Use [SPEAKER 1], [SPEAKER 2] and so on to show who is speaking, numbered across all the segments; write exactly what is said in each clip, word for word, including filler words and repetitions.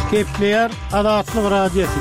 [SPEAKER 1] Kepler Adatlyk Radiosu.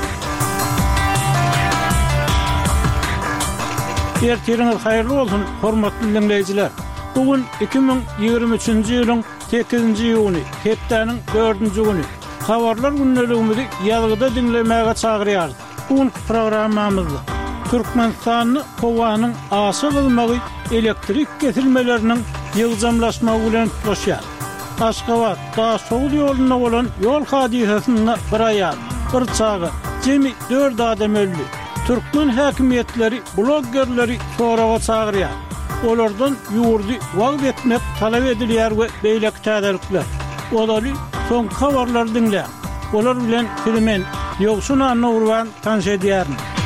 [SPEAKER 1] Ertiriniz hayırlı olsun, hormatly dinleyijiler. Bugün iki bin ýygrimi üçinji ýylyň sekizinji ýuny, hepdeniň dördünji güni. Habarlar günneligimizi ýalgyda dinlemäge çagyrýar. Bugün programmamyzda Türkmenistanyň howanyň aşy kılmagy elektrik kesilmeleriniň ýygjamlaşmagy bilen tutuşýar. Aşgabat, Daşoğlu ýoluna bolan ýol hadisasyny bir aýal, bir çagy, jemi dört adam öldü. Türkmen häkimetleri, bloggerleri soraga çagyrýar. Olardan ýurdy wagt etmek talap edilýär we beýlek täderlikler. Olary soň habarlar dinle. Olar bilen filmen ýokşuna nurwan tanşedýär.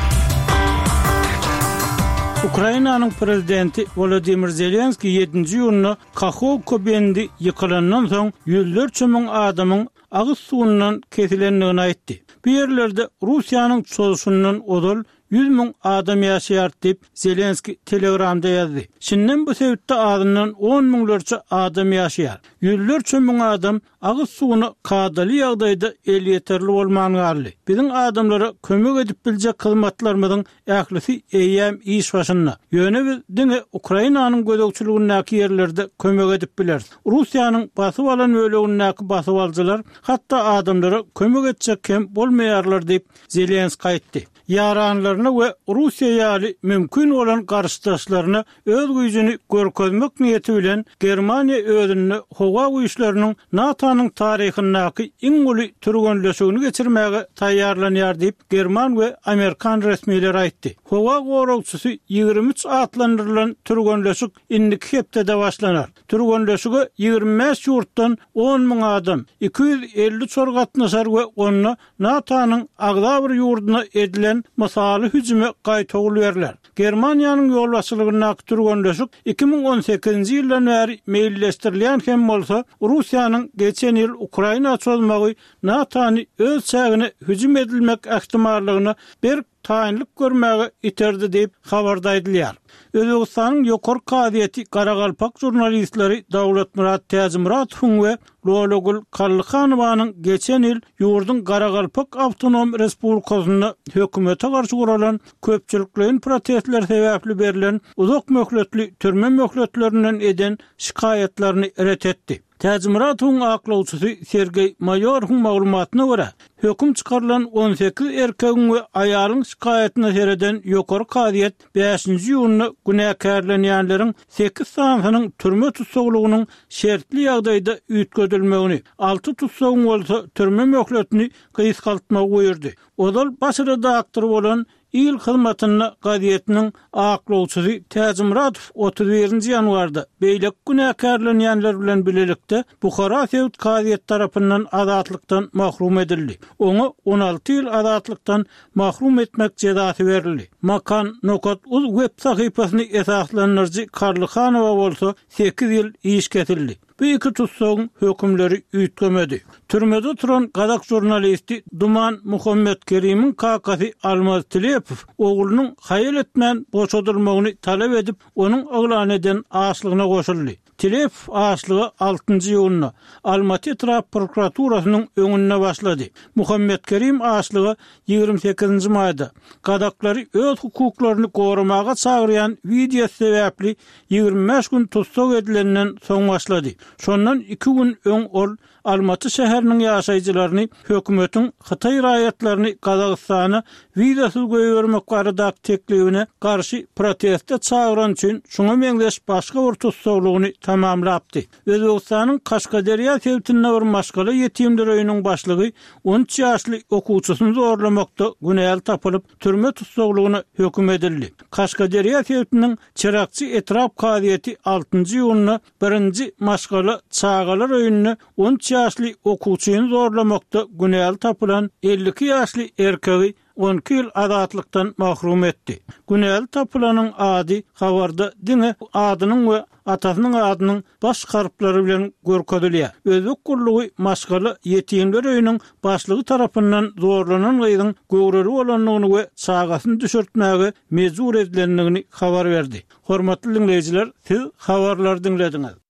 [SPEAKER 1] Ukrainanyň prezidenti Volodymyr Zelenski ýedinji ýylyny Kakhovka bendi ýykylandan soň ýüzlerçe miň adamyň agyz suwundan kesilendigini aýtdy. Bu ýerlerde Russiýanyň çözüşinden odol yüz miň adam ýaşaýar diýip Zelenski Telegramda ýazdy. Şinnem bu sebäpde adından on miňlerçe adam ýaşaýar. Ýüzlerçe miň adam agyz suwuny kadaly ýagdaýda el ýeterli bolmanyny. Biziň adamlara kömek edip biljek hyzmatlarymyzyň ählisi eýem iş başynda. Ýöne biz diňe Ukrainanyň gödekçiligindäki ýerlerde kömek edip biler. Russiýanyň basyp alan ölegindäki basyp aljylar hatda adamlara kömek etjek kim bolmaýarlar diýip Zelenski aýtdy. Yaranlarına ve Rusya ýaly mümkün olan garşydaşlaryna öz güýjüni görkezmek niýeti bilen Germaniýa özüni howa güýçleriniň NATO'nyň taryhyndaky iň uly türgenleşigini geçirmäge taýýarlanýar diýip German we Amerikan resmiýetleri aýtdy. Howa goragçysy ýygrimi üç atlandyrylan türgenleşik indiki hepde başlanar. Türgenleşigi ýygrimi beş ýurtdan on miň adam, iki yüz elli çorgatnaşar we onu NATO'nyň agda bir ýurduna edilen masaly hüjüme gaýtagyl berler. Germaniýanyň ýolbaşçylygyna türgenleşik iki bin on sekizinji ýyldan bäri meýilleşdirilýän hem bolsa Russiýanyň geçen ýyl Ukraina çözmegi NATO'ny öz çägine hüjüm edilmek ähtimallygyny bir taýinlik görmäge iterdi diýip habarda aýdylýar. Özbegistanyň ýokary kadiýeti Garagalpak jurnalistleri Dawlat Murat Täzimuratow we Lologul Kallykanowanyň geçen ýyl ýurdun Garagalpak Awtonom Respublikasyny hökümete garşy guralan köpçülikliň protestler sebäpli berilen uzak möhletli türme möhletlerinden eden şikaýetlerini ret etdi. Täzimuratowyň aklawçysy Sergey Mayorhyň maglumatyna görä, höküm çykarylan on sekiz erkegiň we aýalyň şikaýetine sereden ýokary kadiýet beşinji ýylyny günäkärlenýänleriň sekiz sanynyň türme tutsaglygynyň şertli ýagdaýda üýtgedilmegini, alty tutsagyň bolsa türme möhletini gysgaltmagy goýurdy. Odal başarada aktyr bolan İl hyzmatyny gaziýetiniň aklawçysy Täzimuratow otuz birinji ýanwarda beýlek günäkärlenýänler bilen bilelikde Bukhara Sewt gaziýet tarapyndan azatlykdan mahrum edildi. Oňa on alty ýyl azatlykdan mahrum etmek jezasy berildi. Makan Nokat uz web sahypasyny esaslandyrjy Karlykhanowa bolsa sekiz ýyl iş kesildi. Bu iki tutsagyň hökümleri üýtgemedi. Türmede turan gadak jurnalisti Duman Muhammed Kerim'in kakasy Almaz Tilepow oglunyň haýal etmän boşadylmagyny talap edip onuň oglan eden aşlygyna goşuldy. Tilepow aşlygy altynjy ýylyna Almaty Trap prokuraturasynyň öňünde başlady. Muhammed Kerim aşlygy ýygrimi sekizinji maýda gadaklary öz hukuklaryny goramaga çagyrýan video sebäpli ýygrimi beş gün tutsak edilenden soň başlady. Şondan iki gün öň ol Almaty şäheriniň ýaşaýjylaryny hökümetiň Hytaý raýatlaryny Gazagystana wizasyz goýbermek barada teklibine garşy protestde çağıran üçin şoňa meňzeş başga bir tutsaklygyny tamamlapdy. Özbegistanyň Kaşgaderýa sewtinde bir maşgala ýetimler öýüniň başlygy on üç ýaşly okuwçysyny zorlamakda günäl tapylyp türme tutsaklygyna höküm edildi. Kaşgaderýa sewtiniň Çyrakçy etrap kadiýeti altynjy ýylyny birinji maşgala çağalar öýünini on üç ýaşly okuwçyny zorlamakda günäl tapylan elli iki ýaşly erkegi on iki ýyl azatlykdan mahrum etdi. Günäl tapylanyň ady habarda diňe adynyň we atasynyň adynyň baş harflary bilen görkezilýär. Özbek gurlugy maşgala ýetimler öýüniň başlygy tarapyndan zorlanan gyzyň göwreli bolanlygyny we çagasyny düşürtmäge mejbur edilendigini habar berdi. Hormatly dinleyijiler, siz habarlary dinlediňiz.